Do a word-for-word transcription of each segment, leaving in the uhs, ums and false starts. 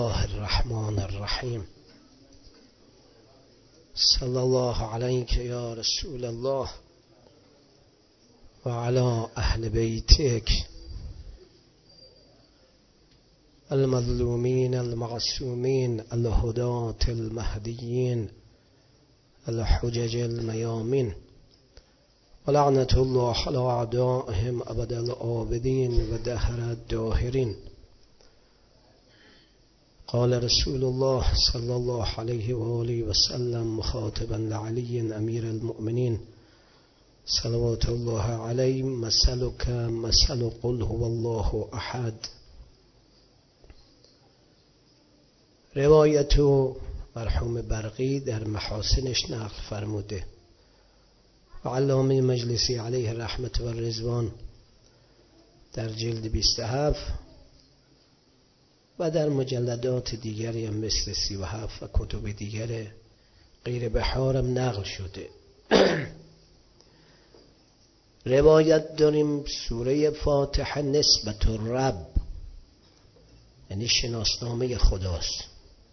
الله الرحمن الرحیم. صلی الله علیک یا رسول الله و علی اهل بیتک المظلومین المعصومین الهداة المهدیین الحجج المیامین و لعنت الله علی اعدائهم ابد الآبدین و دهر الداهرین. قال رسول الله صلى الله عليه وآله وسلم مخاطبا لعلي أمير المؤمنين صلوات الله عليه: مثلك مثل قل هو الله أحد. روایت مرحوم برقی در محاسنش نقل فرموده و علامه مجلسی علیه رحمت و رضوان در جلد بیست و هفت و در مجلدات دیگری هم مثل سی و هفت و کتب دیگر غیر بحارم نقل شده. روایت داریم سوره فاتحه نسبت الرب، یعنی شناسنامه خداست.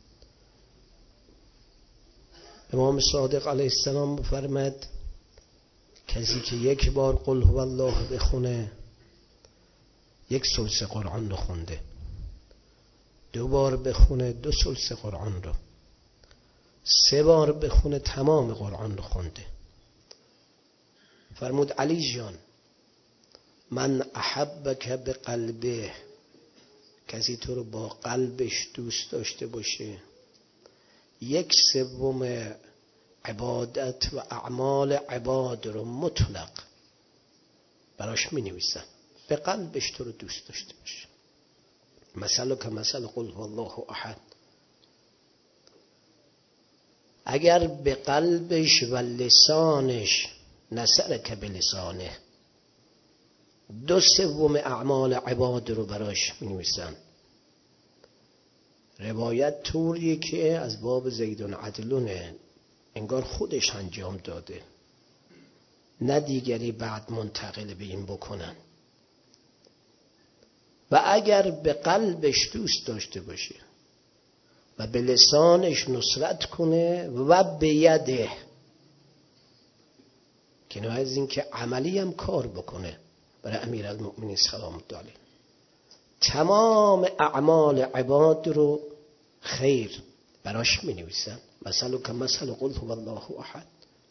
امام صادق علیه السلام فرمود کسی که یک بار قل هو الله بخونه یک ثلث قرآن رو خونده، دو بار بخونه دو ثلث قرآن رو، سه بار بخونه تمام قرآن رو خونده. فرمود علی جان من احبک به قلبه، کسی تو رو با قلبش دوست داشته باشه یک سوم عبادت و اعمال عباد رو مطلق براش می نویسن، به قلبش تو رو دوست داشته باشه. مثل که مثل قل هو الله احد. اگر به قلبش و لسانش نصر که به لسانه دو سوم اعمال عباد رو براش می نویسن. روایت طوریه که از باب زیدون عدلونه، انگار خودش انجام داده نه دیگری بعد منتقل به این بکنن. و اگر به قلبش دوست داشته باشه و به لسانش نصرت کنه و به یده، که نه از این که عملی هم کار بکنه برای امیرالمؤمنین سلام الله علیه، تمام اعمال عباد رو خیر براش می نویسن. مثلا که مثل قل هو الله احد.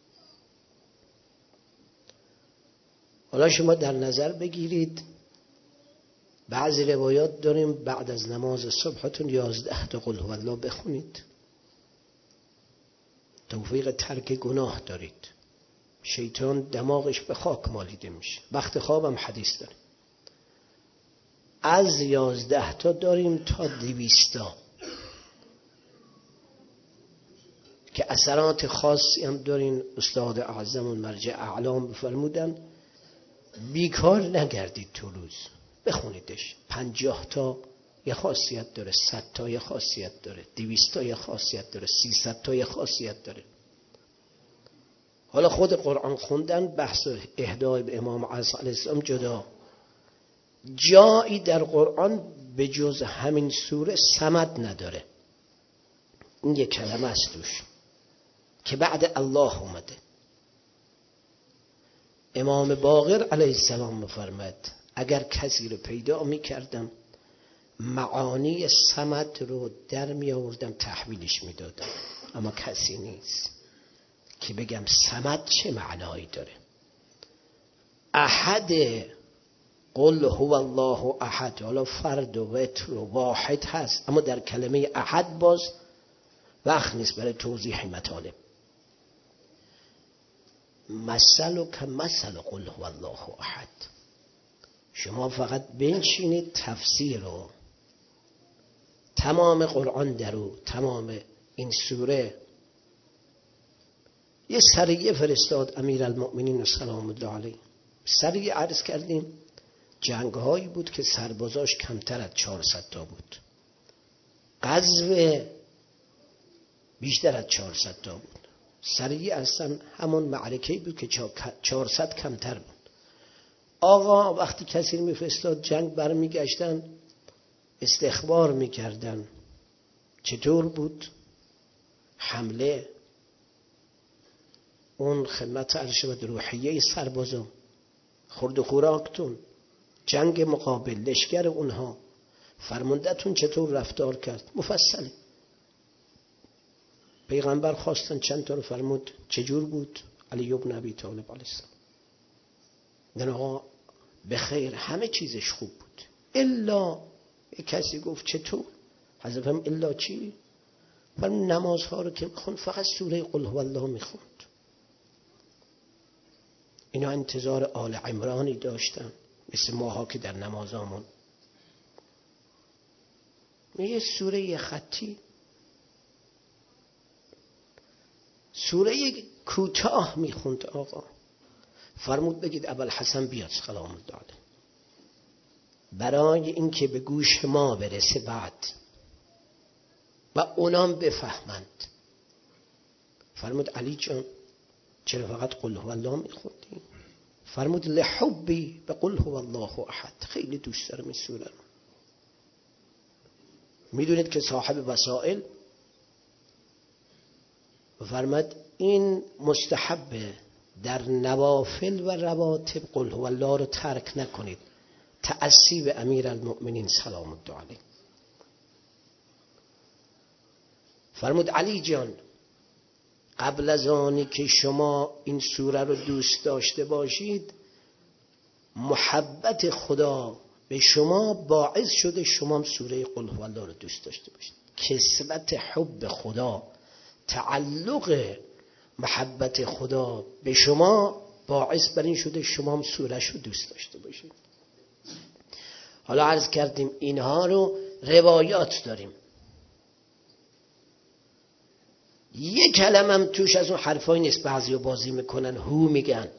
حالا شما در نظر بگیرید بعضی روایات داریم بعد از نماز صبحتون یازده تا قل هو الله بخونید، توفیق ترک گناه دارید، شیطان دماغش به خاک مالیده میشه. وقت خوابم حدیث داریم از یازده تا داریم تا دویستا که اثرات خاصی هم دارین. استاد اعظم و مرجع اعلام بفرمودن بیکار نگردید تو روز بخونیدش. پنجاه تا یه خاصیت داره، صد تا یه خاصیت داره، دویست تا یه خاصیت داره، سیصد تا یه خاصیت داره. حالا خود قرآن خوندن بحث اهدای به امام علیه السلام جدا، جایی در قرآن به جز همین سوره صمد نداره. این یک کلمه است توش که بعد الله اومده. امام باقر علیه السلام مفرمد اگر کسی رو پیدا می کردم معانی صمد رو در می آوردم تحویلش می دادم، اما کسی نیست که بگم صمد چه معنایی داره. احد، قل هو الله احد، حالا فرد و وتر و واحد هست، اما در کلمه احد باز وقت نیست برای توضیح مطالب. مثل که مثل قل هو الله احد. شما فقط بنشینید تفسیر رو تمام قرآن درو تمام این سوره. یه سریه فرستاد امیرالمؤمنین سلام الله علیه. سریه عرض کردیم جنگ هایی بود که سربازاش کمتر از چهارصد تا بود، غزو بیشتر از چهارصد تا بود. سریه اصلا همون معرکه بود که چهارصد کمتر بود. آقا وقتی کسی میفرستاد جنگ برمیگشتن استخبار میکردن چطور بود حمله اون خدمت ارشد روحیه سربازان، خورد و خوراکتون، جنگ مقابل، لشکر اونها، فرماندهتون چطور رفتار کرد مفصله. پیغمبر خواستن چند تا رو فرمود چجور بود؟ علی بن ابی طالب علیه السلام دن آقا به خیر همه چیزش خوب بود الا کسی گفت چطور؟ حضرت هم الا چی؟ فرمود نمازها رو که میخوند فقط سوره قل هو الله میخوند. اینا انتظار آل عمرانی داشتن مثل ماها که در نمازامون یه سوره خطی، سوره کوتاه میخوند. آقا فرمود بگید ابوالحسن بیاد سلام الله علیه برای اینکه به گوش ما برسه بعد و اونام بفهمند. فرمود علی جان چرا فقط قل هو الله میخوندی؟ فرمود لحبی به قل هو الله احد، خیلی دوست دارم این سوره رو. میدونید که صاحب وسائل فرمود این مستحبه در نوافل و رواتب قل هو الله رو ترک نکنید، تأسی به امیر المؤمنین سلام الله علیه. فرمود علی جان قبل از آنی که شما این سوره رو دوست داشته باشید محبت خدا به شما باعث شده شما هم سوره قل هو الله رو دوست داشته باشید. کسبت حب خدا، تعلق محبت خدا به شما باعث بر این شده شما هم سوره‌ش رو دوست داشته باشید. حالا عرض کردیم اینها رو روایات داریم، یک کلمه هم توش از اون حرفای نیست. بعضی رو بازی میکنن هو میگن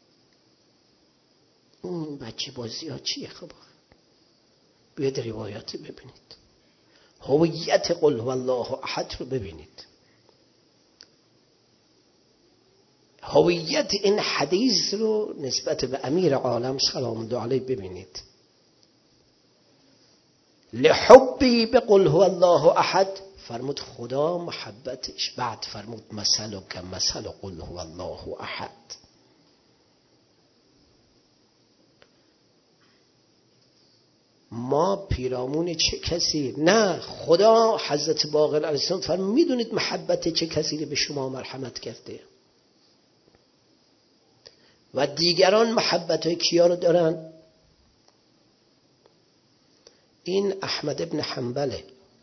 اون بچه بازی ها چیه؟ خب بیاید روایات ببینید، هویت قل هو الله احد رو ببینید، هویت این حدیث رو نسبت به امیر عالم سلام الله علیه ببینید. لحبی به قل هو الله احد فرمود خدا محبتش، بعد فرمود مثل که مثل قل هو الله احد. ما پیرامون چه کسی؟ نه خدا حضرت باقر علیه السلام فرمود میدونید محبت چه کسی به شما مرحمت کرده و دیگران محبت های کیا رو دارن؟ این احمد ابن حنبله،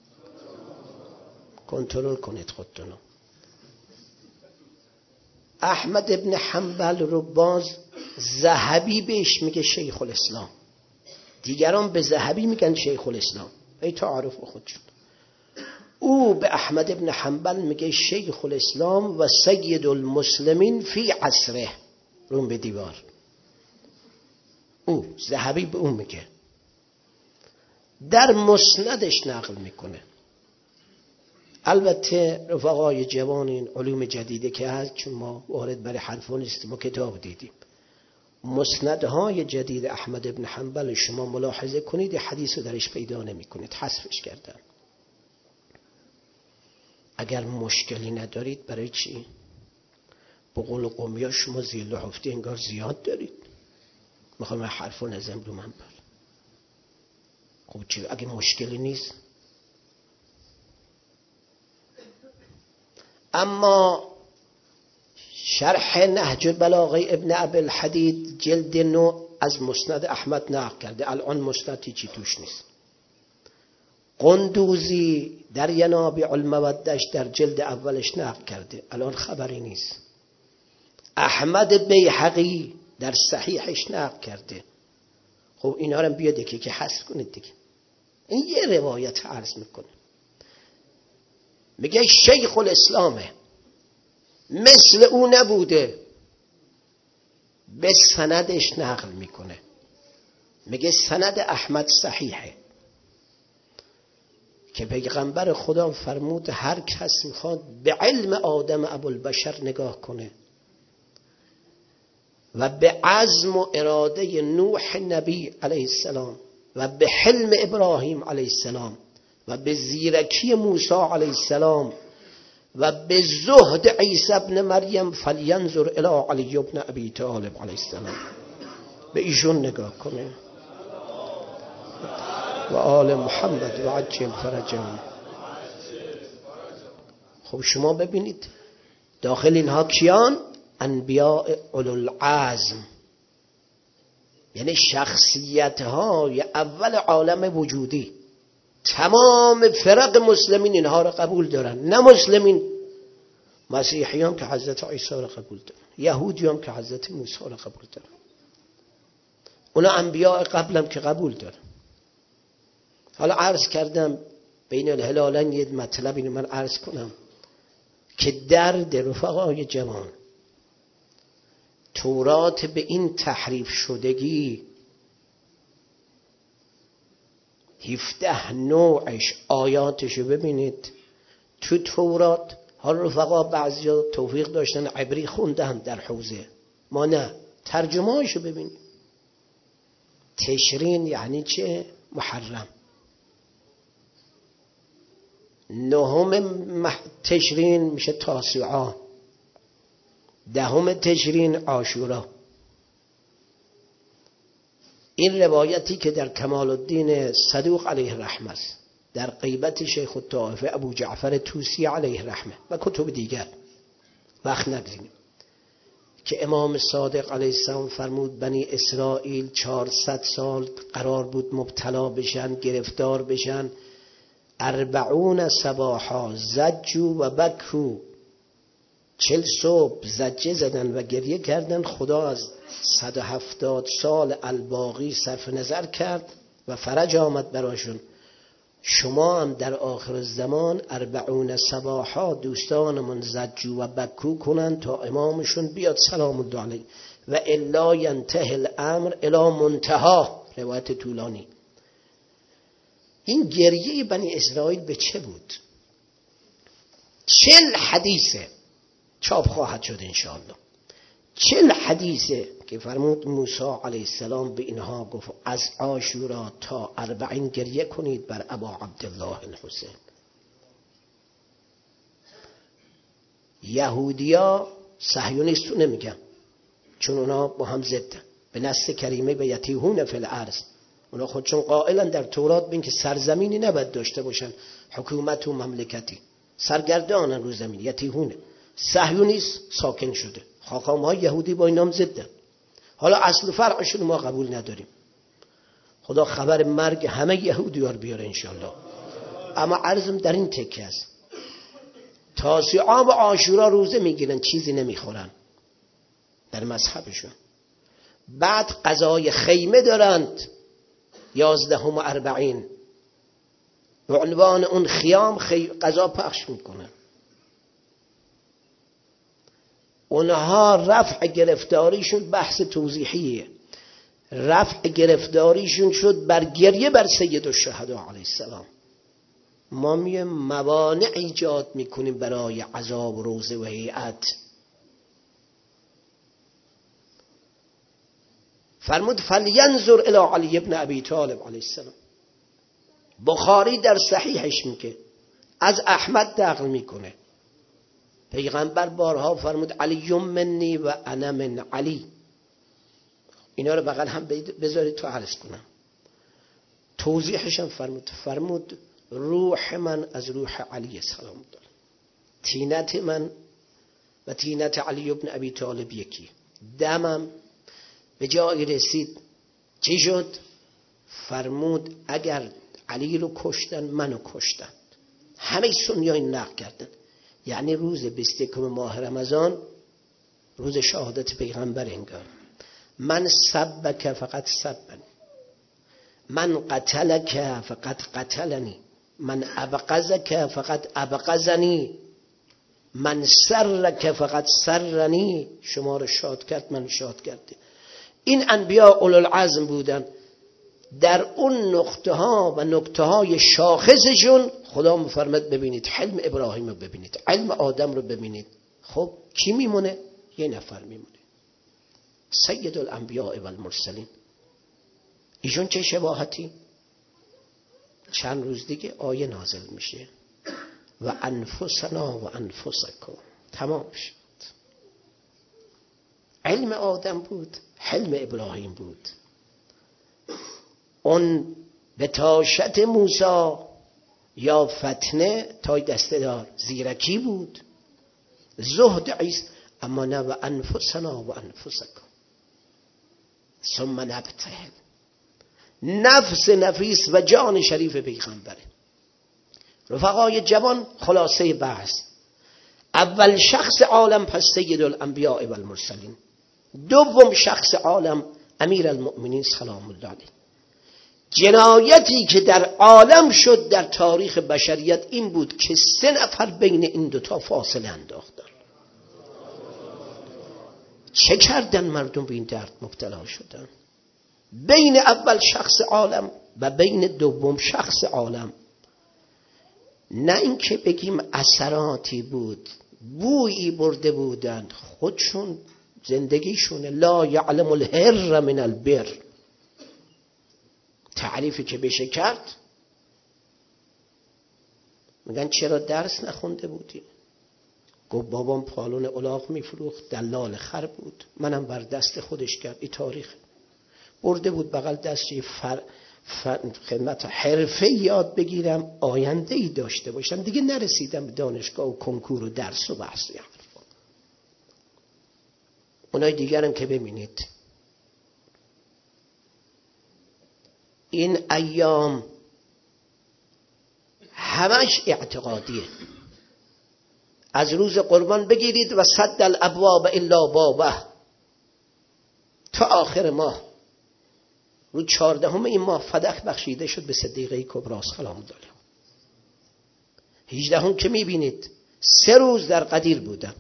کنترل کنید خودتونو. احمد ابن حنبل رو باز ذهبی بهش میگه شیخ الاسلام، دیگران به ذهبی میگن شیخ الاسلام، ای تعارف خودشون. او به احمد ابن حنبل میگه شیخ الاسلام و سید المسلمین فی عصره، روم به دیوار. او ذهبی به اون میگه، در مسندش نقل میکنه. البته رفقای جوان این علوم جدیده که هست، چون ما وارد برای حرفا نیستیم ما کتاب دیدیم، مسندهای جدید احمد ابن حنبل شما ملاحظه کنید حدیث رو درش پیدا نمی کنید، حذفش کردن. اگر مشکلی ندارید برای چی؟ به قول قومیا شما زیل و حفتی انگار زیاد دارید، میخوام حرفا نزم رو منبر. خب چی؟ اگه مشکلی نیست. اما شرح نهج البلاغه ابن ابی الحدید جلد نو از مسند احمد نقل کرده، الان مسندی چی توش نیست. قندوزی در ینابع المودش در جلد اولش نقل کرده، الان خبری نیست. احمد بیهقی در صحیحش نقل کرده. خب اینا رو بیاد یکی که حذف کنید دیگه. این یه روایت عرض میکنه، میگه شیخ الاسلامه، مثل او نبوده، به سندش نقل میکنه، میگه سند احمد صحیحه که پیغمبر خدا فرمود هر کس میخواد به علم آدم ابوالبشر نگاه کنه و به عزم و اراده نوح نبی علیه السلام و به حلم ابراهیم علیه السلام و به زیرکی موسی علیه السلام و به زهد عیسی ابن مریم فلینظر الی علی ابن ابی طالب علیه السلام. به ایشون نگاه کنه و آل محمد و عجل فرجهم. خب شما ببینید داخل اینها کیان؟ انبیاء اولوالعزم، یعنی شخصیت های اول عالم وجودی. تمام فرق مسلمین اینها را قبول دارن، نه مسلمین، مسیحی هم که حضرت عیسی را قبول دارن، یهودی هم که حضرت موسی را قبول دارن، اونا انبیاء قبلم که قبول دارن. حالا عرض کردم بین الهلالین یه مطلب اینو من عرض کنم که درد رفقای جوان تورات به این تحریف شدگی، هفده نوعش آیاتشو ببینید تو تورات. حالا رفقا بعضیا توفیق داشتن عبری خوندن در حوزه، ما نه، ترجمه‌اشو ببینید. تشرین یعنی چه؟ محرم. نهم تشرین میشه تاسوعا، دهم تشرین عاشورا. این روایتی که در کمال الدین صدوق علیه رحمه است، در غیبت شیخ الطائفه ابو جعفر طوسی علیه رحمه و کتب دیگر، وقت نگذاریم، که امام صادق علیه السلام فرمود بنی اسرائیل چهارصد سال قرار بود مبتلا بشن، گرفتار بشن. اربعون صباحا زجو و بکو، چل صبح زجه زدن و گریه کردن. خدا از صد و هفتاد سال الباقی صرف نظر کرد و فرج آمد براشون. شما هم در آخر الزمان اربعون صباحا دوستانمون زجو و بکو کنن تا امامشون بیاد سلام الله علیه و الا ینتهی الامر الی منتها. روایت طولانی. این گریه بنی اسرائیل به چه بود؟ چل حدیثه چاپ خواهد شد انشاءالله. چل حدیثه که فرمود موسی علیه السلام به اینها گفت از عاشورا تا اربعین گریه کنید بر ابا عبدالله الحسین. یهودیا صهیونیستو نمیگم چون اونا با هم ضدن، به نص کریمه به یتیهون فی الارض. اونا خودشون قائلن در تورات بین که سرزمینی نباید داشته باشن، حکومت و مملکتی، سرگردانن رو زمین، یتیهونه. صهیونیست ساکن شده، خاقام‌های یهودی با اینام ضدن. حالا اصل و فرعشون ما قبول نداریم. خدا خبر مرگ همه یهودی‌ها رو بیاره انشالله. اما عرضم در این تکه است، تاسوعا و عاشورا روزه میگیرن، چیزی نمیخورن در مذهبشون. بعد غذای خیمه دارند، یازدهم و اربعین، به عنوان اون خیام خی... غذا پخش میکنن. اونها رفع گرفتاریشون بحث توضیحیه، رفع گرفتاریشون شد بر گریه بر سید الشهدا علیه السلام. ما میه موانع ایجاد میکنیم برای عذاب و روزه و هیئت. فرمود فلینظر الی علی ابن ابی طالب علیه السلام. بخاری در صحیحش میگه، از احمد نقل میکنه، پیغمبر بارها فرمود علی منی و انا من علی. اینا رو بغل هم بذارید تو عرض کنم. توضیحش هم فرمود فرمود روح من از روح علی سلام الله، تینت من و تینت علی ابن ابی طالب یکی. دمم به جایی رسید چی شد؟ فرمود اگر علی رو کشتن منو کشتن. همه سنی ها این نقل کردن. یعنی روز بیست و یکم ماه رمضان روز شهادت پیغمبر انگار. من سبک فقط سبنی، من قتلک فقط قتلنی، من ابغضک فقط ابغضنی، من سرک فقط سرنی. شما رو شاد کرد من شاد کرده. این انبیاء اولوالعزم بودن. در اون نقطه ها و نقطه های شاخصشون خدا مفرمد ببینید حلم ابراهیم رو ببینید، علم آدم رو ببینید. خب کی میمونه؟ یه نفر میمونه، سید الانبیاء و المرسلین. ایشون چه شباهتی؟ چند روز دیگه آیه نازل میشه و انفسنا و انفسکم. تمام شد. علم آدم بود، حلم ابراهیم بود. اون بتاشت موسی یا فتنه تای دسته دار زیرکی بود، زهد عیسی، اما نه و انفسنا و انفسکم ثم نبتهل. نفس نفیس و جان شریف پیغمبره. رفقای جوان، خلاصه بحث: اول شخص عالم پس سید الانبیاء و المرسلین، دوم شخص عالم امیر المؤمنین سلام الله علیه. جنایتی که در عالم شد در تاریخ بشریت این بود که سه نفر بین این دوتا فاصله انداختن. چه کردن مردم به این درد مبتلا شدن؟ بین اول شخص عالم و بین دوم شخص عالم، نه اینکه بگیم اثراتی بود، بویی برده بودند، خودشون زندگیشونه. لا یعلم الهر من البر. تعریفی که بشه کرد، میگن چرا درس نخونده بودی؟ گفت بابام پالون الاغ میفروخت، دلال خر بود، منم بر دست خودش کرد. این تاریخ برده بود بغل دستی فر... فر... خدمت حرفه یاد بگیرم، آینده ای داشته باشم. دیگه نرسیدم به دانشگاه و کنکور و درس و بحث. اونای دیگرم که ببینید این ایام همش اعتقادیه. از روز قربان بگیرید و صد الابواب الا بابه تا آخر ماه. رو چهاردهم این ماه فدخ بخشیده شد به صدیقه کبری سلام الله علیها. هجدهم که میبینید سه روز در قدیر بودم.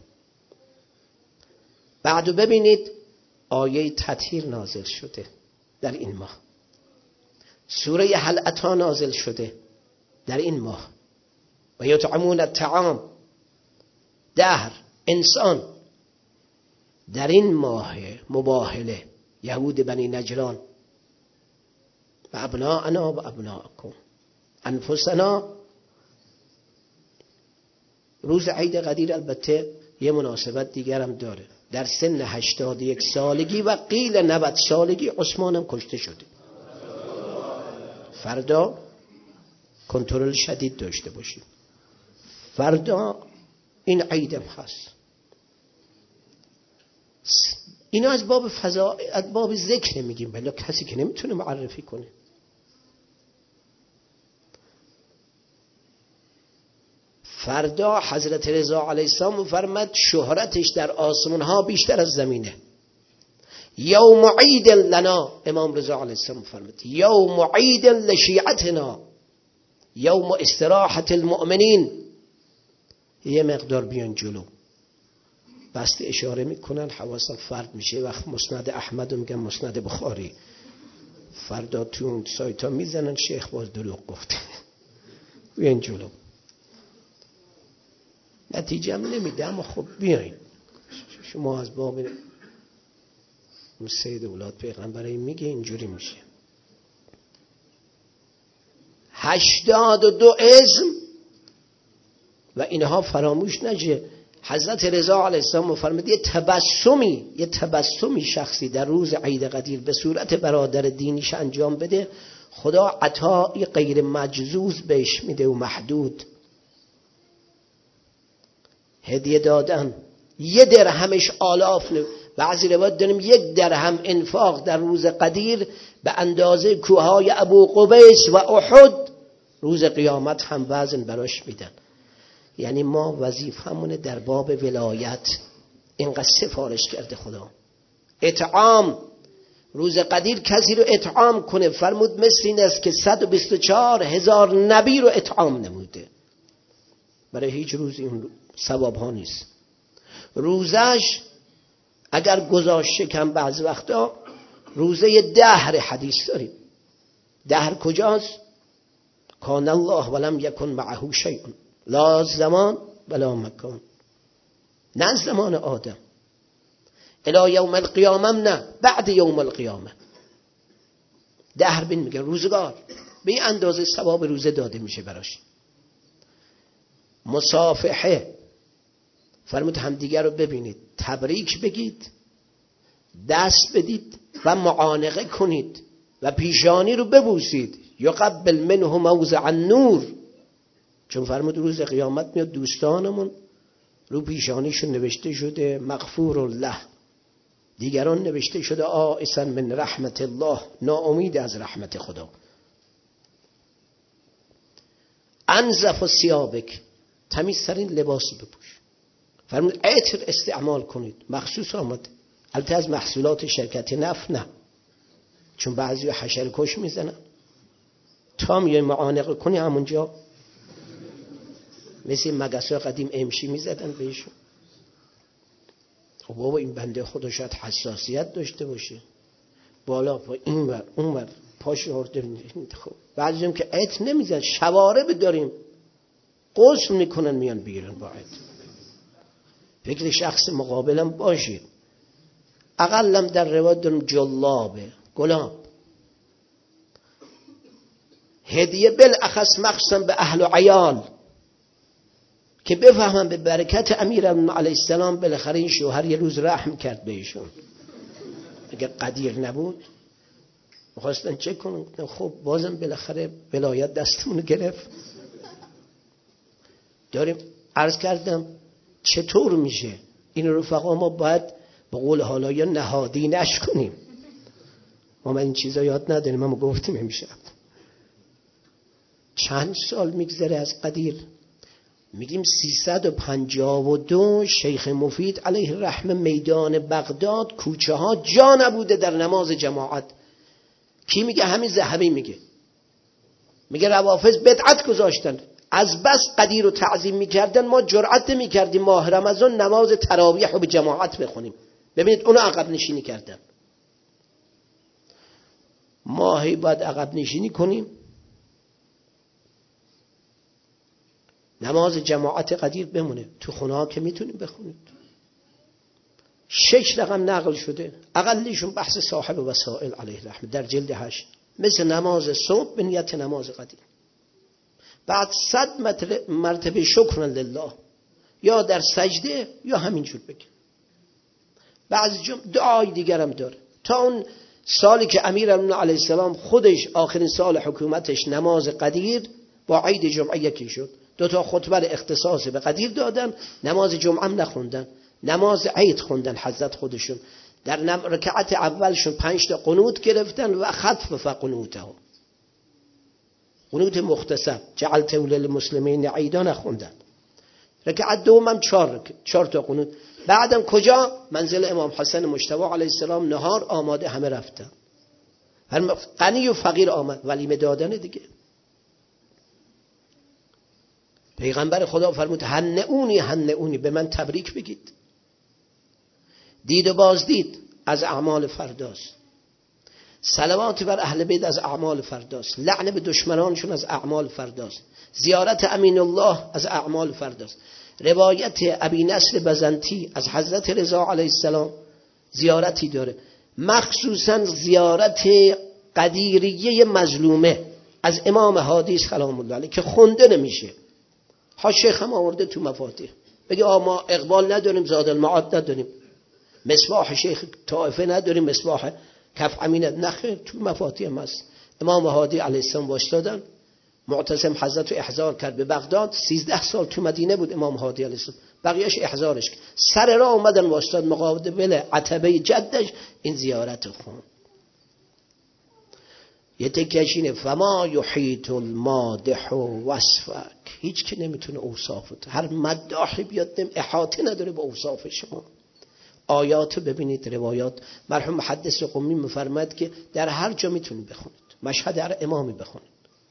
بعدو ببینید آیه تطهیر نازل شده در این ماه. سوره هل اتی نازل شده در این ماه. و یطعمون الطعام، دهر، انسان در این ماه مباهله. یهود بنی نجران و ابناءنا و ابناءکم انفسنا. روز عید قدیر البته یه مناسبت دیگر هم داره. در سن هشتاد و یک سالگی و قیل نود سالگی عثمانم کشته شده. فردا کنترل شدید داشته باشید. فردا این عیدم هست. اینا از باب فضا، از باب ذکر میگیم، بلا کسی که نمیتونه معرفی کنه. فردا حضرت رضا علیه السلام فرمود شهرتش در آسمان ها بیشتر از زمینه. یوم عید لنا، امام رضا علیه السلام فرمود یوم عید لشیعتنا، یوم استراحت المؤمنین. یه مقدار بیان جلو، بست اشاره میکنن، حواسم فرد میشه. وقت مسند احمد رو میگن مسند بخاری، فردا تو اون سایت ها میزنن شیخ باز دروغ گفته. بیان جلو. نتیجه هم نمیده، اما خب بیاین. شما از باب اون سید اولاد پیغمبرایی میگه اینجوری میشه. هشتاد و دو اسم و اینها فراموش نشه. حضرت رضا علیه السلام فرمود یه تبسمی یه تبسمی شخصی در روز عید قدیر به صورت برادر دینیش انجام بده، خدا عطایی غیر مجزوز بهش میده و محدود. هدیه دادن یه درهمش آلاف. بعضی روایت داریم یک درهم انفاق در روز قدیر به اندازه کوههای ابو قبیس و احد روز قیامت هم وزن براش میدن. یعنی ما وظیفمونه در باب ولایت اینقدر سفارش کرده خدا. اطعام روز قدیر کسی رو اطعام کنه، فرمود مثل این است که صد و بیست و چهار هزار نبی رو اطعام نموده. برای هیچ روز این ثواب ها نیست. روزش اگر گذاشته کم بعض وقتا روزه دهر حدیث داریم. دهر کجاست؟ کان الله ولم یکن معه شیء، لا زمان ولا مکان. نه زمان آدم، الی یوم القیامه، نه بعد یوم القیامه. دهر بین میگه روزگار. به این اندازه ثواب روزه داده میشه براش. مصافحه، فرمود همدیگر رو ببینید، تبریک بگید، دست بدید و معانقه کنید و پیشانی رو ببوسید. یقبل منه موضع النور، چون فرمود روز قیامت میاد دوستانمون رو پیشانیشون نوشته شده مغفور الله، دیگران نوشته شده آئسا من رحمت الله، ناامید از رحمت خدا. انظف الثیابک، تمیزترین لباس بپوش. فرمود عطر استعمال کنید، مخصوص آمد، البته از محصولات شرکت نفت نه، چون بعضی حشره کش میزنن، تا میای معانقه کنی همونجا مثل مگسای قدیم امشی میزدن بهشون. خب بابا این بنده خدا شاید حساسیت داشته باشه، بالا پا این ور اون ور پاش آورده. خب بعضی هم که عطر نمیزن، شوارب داریم غسل میکنن میان بیرون با عطر. فکر شخص مقابلم باشید. اقلم در روایت دارم جلابه، گلاب، هدیه بالاخص مخصوصا به اهل و عیال که بفهمن به برکت امیر علیه السلام بالاخره این شوهر یه روز رحم کرد بهشون. اگر قدیر نبود میخواستن چه کنن؟ خب بازم بالاخره ولایت دستمون گرفت. داریم عرض کردم چطور میشه این رفقا ما باید به قول حالا یا نهادی نش کنیم. ما من این چیزا یاد نداریم، ما گفتیم امشب چند سال میگذره از قدیر، میگیم سیصد و پنجاه و دو شیخ مفید علیه الرحمه میدان بغداد کوچه ها جا نبوده در نماز جماعت. کی میگه؟ همین ذهبی میگه. میگه روافض بدعت گذاشتن، از بس قدیر رو تعظیم میکردن ما جرأت نمیکردیم ماه رمضان نماز تراویح رو به جماعت بخونیم. ببینید اونو عقب نشینی کردن. ماهی باید عقب نشینی کنیم. نماز جماعت قدیر بمونه، تو خونه ها که میتونیم بخونید. شش رقم نقل شده، اقلیشون بحث صاحب وسائل علیه الرحمه در جلد هشت، مثل نماز صبح به نیت نماز قدیر. بعد صد مرتبه شکر لله، یا در سجده یا همینجور بگیم. بعضی دعای دیگرم داره. تا اون سالی که امیر علیه السلام خودش آخرین سال حکومتش نماز قدیر با عید جمعه یکی شد، دو تا خطبه اختصاص به قدیر دادن، نماز جمعه هم نخوندن، نماز عید خوندن حضرت خودشون. در رکعت اولشون پنج تا قنوت گرفتن و خطف فقنوته، قنوت مختصر جعلت للمسلمین عیدا نخوندن. رکعت دوم هم چهار چهار تا قنوت. بعدم کجا؟ منزل امام حسن مجتبی علیه السلام، نهار آماده، همه رفتن. غنی و فقیر آمد، ولیمه دادن دیگه. پیغمبر خدا فرمود هنئونی هنئونی، به من تبریک بگید. دید و بازدید از اعمال فرداست. صلوات بر اهل بیت از اعمال فرداست. لعن به دشمنانشون از اعمال فرداست. زیارت امین الله از اعمال فرداست. روایت ابی نصر بزنتی از حضرت رضا علیه السلام زیارتی داره، مخصوصا زیارت قدیریه مظلومه از امام هادی سلام الله علیه که خونده نمیشه. ها شیخ هم آورده تو مفاتیح، بگه آه ما اقبال نداریم، زاد المعاد نداریم، مصباح شیخ طائفه نداریم، مصباح کف امینت نخیر، تو مفاتیح هم هست. امام هادی علیه السلام واشتادن، معتصم حضرت رو احضار کرد به بغداد. سیزده سال تو مدینه بود امام هادی علیه السلام، بقیهش احضارش کرد. سر راه اومدن واشتاد مقابل عتبه جدش، این زیارت خون. یه تکیش اینه فما یحیط المادح وصفک، هیچ که نمیتونه اوصافت، هر مداحی بیاد نم احاطه نداره با اوصاف شما. آیات ببینید، روایات. مرحوم محدث قمی میفرماد که در هر جا میتونید بخونید، مشهد هر امامی بخونید.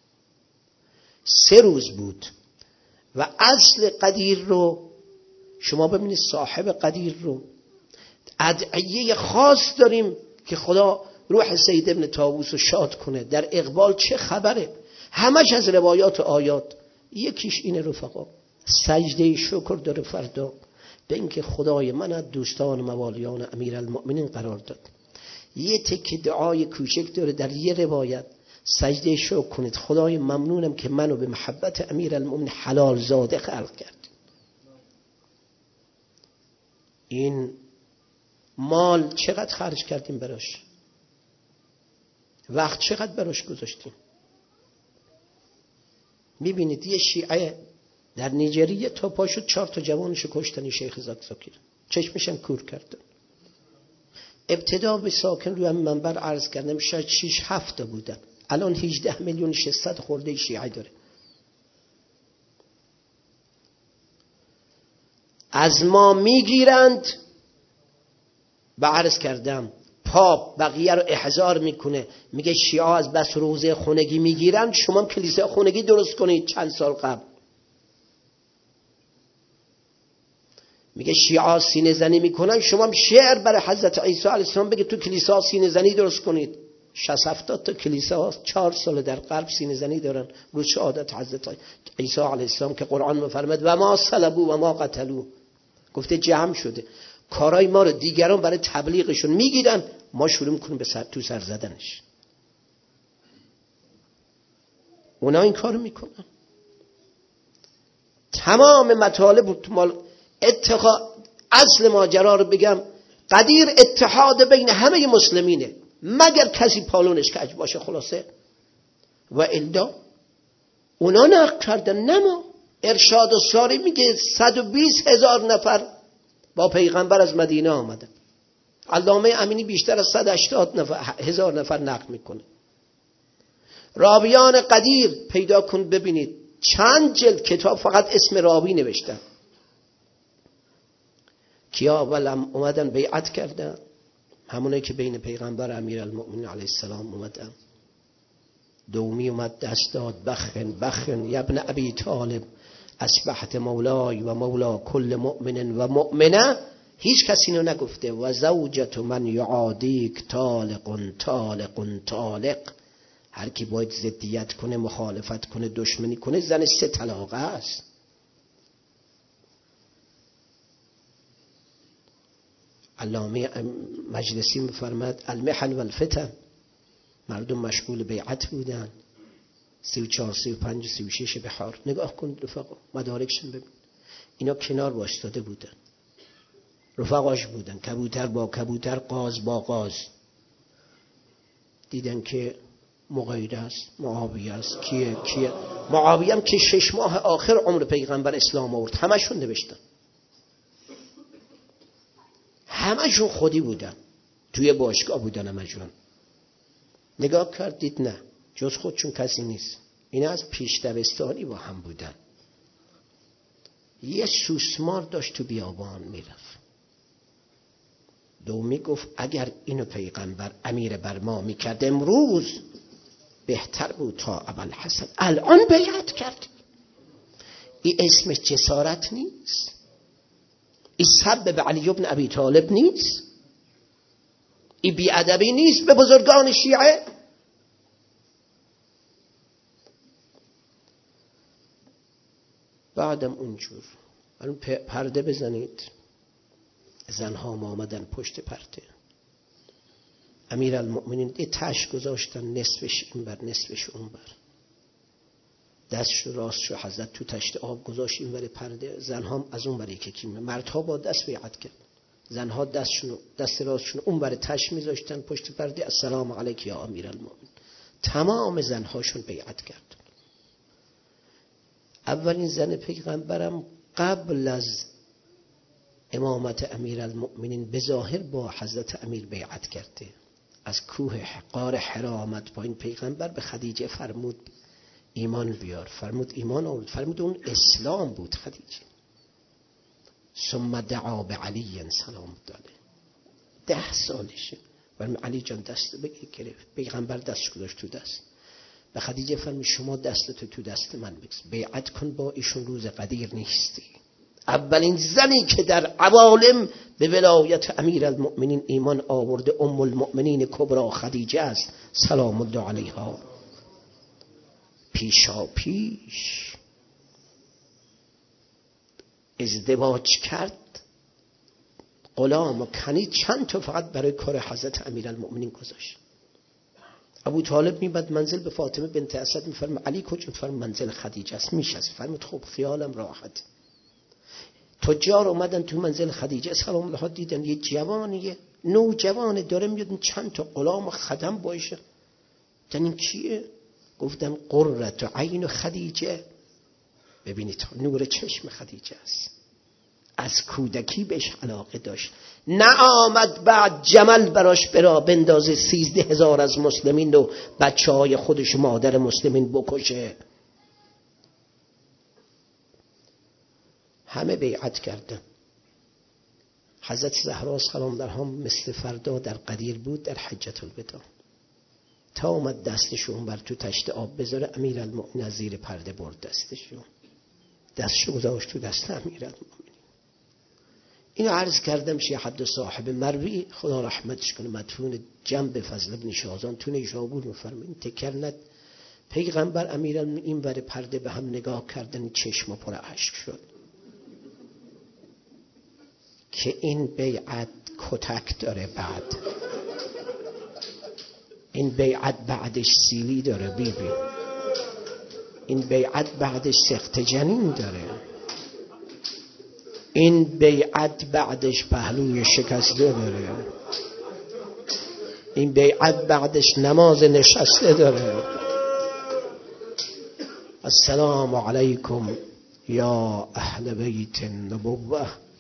سه روز بود و اصل قدیر رو شما ببینید، صاحب قدیر رو ادعیه خاص داریم که خدا روح سید ابن طاووس رو شاد کنه. در اقبال چه خبره؟ همش از روایات و آیات. یکیش اینه رفقا، سجده شکر داره فردا به اینکه خدای من از دوستان موالیان امیرالمؤمنین قرار داد. یه تک دعای کوچک داره در یه روایت، سجده شکر کنید. خدای ممنونم که منو به محبت امیرالمومنین حلال زاده خلق کرد. این مال چقدر خرج کردیم براش؟ وقت چقدر براش گذاشتیم؟ میبینید یه شیعه در نیجریه تا پا شد چهار تا جوانشو کشتن شیخ زاکزاکی، چشمشم کور کردن. ابتدا به ساکن روی هم منبر عرض کردم شاید شش هفت تا بودن، الان هجده میلیون ششصد خورده شیعه داره. از ما میگیرند و عرض کردم پاپ بقیه رو احضار میکنه، میگه شیعه از بس روزه خونگی میگیرن، شما هم کلیسا خونگی درست کنید. چند سال قبل میگه شیعه سینه زنی میکنن، شما هم شعر برای حضرت عیسی علیه السلام بگه تو کلیسا سینه زنی درست کنید. شصت هفتاد تا کلیسا چهار سال در غرب سینه زنی دارن روز شهادت حضرت عیسی علیه السلام که قرآن میفرماد و ما صلبوا و ما قتلوا، گفته جمع شده. کارای ما رو دیگران برای تبلیغشون میگیرن، ما شروع میکنیم به سر تو سر زدنش. اونا این کارو میکنن. تمام مطالب مال اتخاذ اصل ماجرا رو بگم، قدیر اتحاد بین همه مسلمینه مگر کسی پالونش کج باشه. خلاصه و الا اونا نقل کردن، نه ما. ارشاد الساری میگه صد و بیست هزار نفر با پیغمبر از مدینه آمدن. علامه امینی بیشتر از صد و هشتاد نفر هزار نفر نقل میکنه. راویان قدیر پیدا کن ببینید چند جلد کتاب فقط اسم راوی نوشتن. کیا اولم اومدن بیعت کردن؟ همونه که بین پیغمبر امیرالمؤمنین علیه السلام اومدن. دومی اومد دست داد بخن بخن یا ابن ابی طالب اصبحت مولای و مولا کل مؤمن و مؤمنه. هیچ کسی اینو نگفته. و زوجت من یعادیک طالق طالق طالق. هر کی باید ضدیت کنه، مخالفت کنه، دشمنی کنه، زن سه طلاقه است. علامه مجلسی میفرماد المحن و الفتن، مردم مشغول بیعت بودن. سی و چهار سی و پنج سی و شش بحار نگاه کنید رفقا، مدارکشون ببین. اینا کنار واشتاده بودن، رفقاش بودن، کبوتر با کبوتر، قاز با قاز. دیدن که مغیره است، معاویه است، کیه کیه معاویه هم که شش ماه آخر عمر پیغمبر اسلام آورد. همشون نوشتن، همشون خودی بودن، توی باشگاه بودن همشون. نگاه کردید نه جز خودشون کسی نیست. اینا از پیش دبستانی با هم بودن. یه سوسمار داشت تو بیابان میرفت. دومی گفت اگر اینو پیغمبر امیر بر ما میکرد امروز بهتر بود تا ابوالحسن. الان بیعت کرد. این اسمش جسارت نیست؟ این سب به علی بن ابی طالب نیست؟ این بیادبی نیست به بزرگان شیعه؟ بعدم اونجور الان پرده بزنید، زنها ما آمدن پشت پرده. امیرالمؤمنین یه تش گذاشتن، نصفش این بر نصفش اون بر. دستش راستشو حضرت تو تشت آب گذاشت این بر پرده، زنها از اون بر یکی. مردها با دست بیعت کرد، زنها دستشون دست راستشون اون بر تش میذاشتن پشت پرده. السلام علیک یا امیرالمؤمنین. تمام زنهاشون بیعت کرد. اولین زن پیغمبرم قبل از امامت امیرالمؤمنین به ظاهر با حضرت امیر بیعت کرده. از کوه غار حرا آمد پایین، پیغمبر به خدیجه فرمود ایمان بیار، فرمود ایمان آورد، فرمود اون اسلام بود خدیجه. ثم دعا به علی سلام داله. ده سالشه برم علی جان دست بگیر گرفت. پیغمبر دستش گذاشت تو دست. به خدیجه فرمود شما دستتو تو دست من بگذار، بیعت کن با ایشون، روز قدیر نیستی. اولین زنی که در عوالم به ولایت امیرالمؤمنین ایمان آورده ام المؤمنین کبرا خدیجه است سلام الله علیها. پیشا پیش ازدواج کرد، غلام و کنی چند تا فقط برای کار حضرت امیرالمؤمنین گذاشت. ابو طالب میبد منزل به فاطمه بنت اسد، میفرم علی کجا؟ میفرم منزل خدیجه است. میشست فرمود خب خیالم راحت. تجار اومدن تو منزل خدیجه سلام الله، دیدن یه جوانیه نوجوانه داره میاد چند تا غلام و خدم باشه. گفتن این کیه؟ گفتن قرة عین خدیجه. ببینید نور چشم خدیجه است. از کودکی بهش علاقه داشت. نه آمد بعد جمل براش برا بندازه سیزده هزار از مسلمین و بچه های خودش مادر مسلمین بکشه. همه بیعت کردن. حضرت زهرا سلام درها مثل فردا در قدیر بود در حجة الوداع. تا اومد دستشون بر تو تشت آب بذاره، امیرالمؤمنین از زیر پرده برد دستشون، دستشو گذاشت تو دست امیرالمؤمنین. اینو عرض کردم شیخ عبد صاحب مروی خدا رحمتش کنه مدفون جنب فضل بن شازان تو نیشابور میفرمایند تکرنت پیغمبر امیرالمؤمنین این ور پرده به هم نگاه کردن، چشم پر اشک شد که این بیعت کتک داره، بعد این بیعت بعدش سیلی داره بی بی. این بیعت بعدش سخت جنین داره. این بیعت بعدش پهلوی شکسته داره. این بیعت بعدش نماز نشسته داره. السلام علیکم یا اهل بیت النبوة